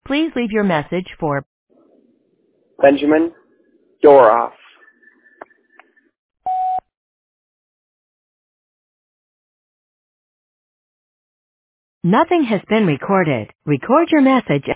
Please leave your message for Benjamin Doroff. Nothing has been recorded. Record your message